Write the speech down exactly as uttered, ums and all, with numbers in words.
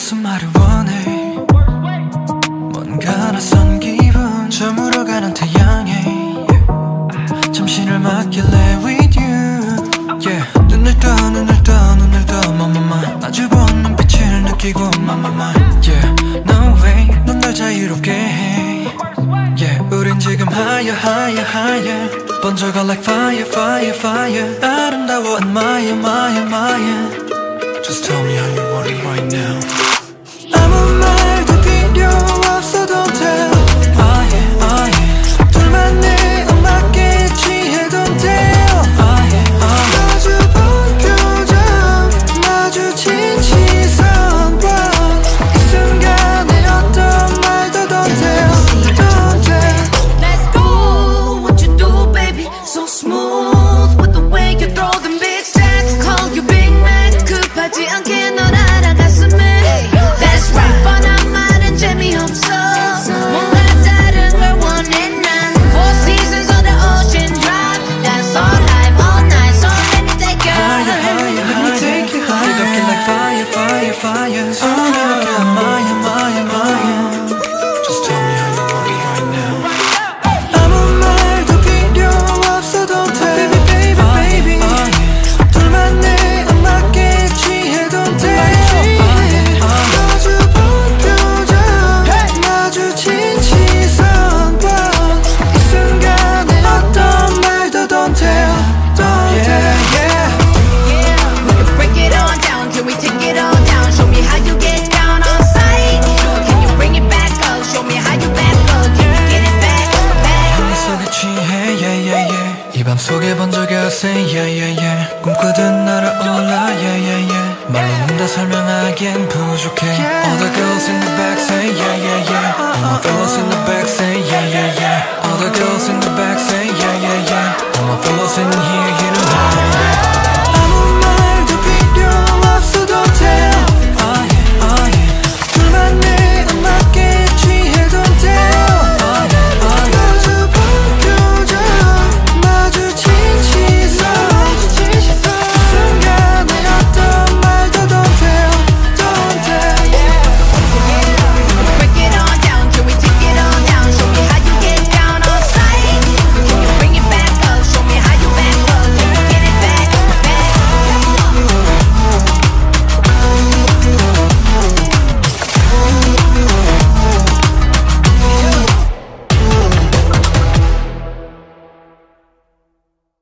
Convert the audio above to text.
무슨 말을 원해 뭔가 낯선 기분 저물어가는 태양에 yeah. 잠시를 맡길래 with you yeah. 눈을 떠 눈을 떠 눈을 떠 마마마 마주본 눈빛을 느끼고 마마마 yeah. No way 넌 날 자유롭게 해 yeah. 우린 지금 higher higher higher 번져가 like fire fire fire 아름다워 admire admire admire Just tell me how you want it right now 아무 말도 필요 없어 don't tell ah yeah ah yeah 둘만의 음악에 취해 don't tell ah yeah ah yeah 마주본 표정 마주친 시선과 이 순간에 어떤 말도 don't tell don't tell Let's go what you do baby so smooth with the way you throw them big stacks call you Big Mac 급하지 않게 널 알아갔음에 That's right 뻔한 말은 재미없어 뭔가 다른 걸 원해 난 Four seasons on the ocean drive That's all life all night So let me take you higher higher let me take you higher 뜨겁게 like fire fire fire 손을 이렇게 admire admire admire Just tell me how you want it right now 아무 말도 필요 없어 don't tell baby baby baby 둘만의 음악에 취해 don't tell 마주본 표정 마주친 시선과 이 순간에 어떤 말도 don't tell don't tell yeah Yeah we can break it all down Can we take it all down Show me how you get down on sight Can you bring it back up Show me how you back up Can you get it back back 하늘 속에 취해 yeah yeah yeah 이 밤 속에 번져가 say yeah yeah yeah 꿈꾸듯 날아올라 yeah yeah yeah 말로는 다 설명하기엔 부족해 All the girls in the back say yeah yeah yeah All my fellas in the back say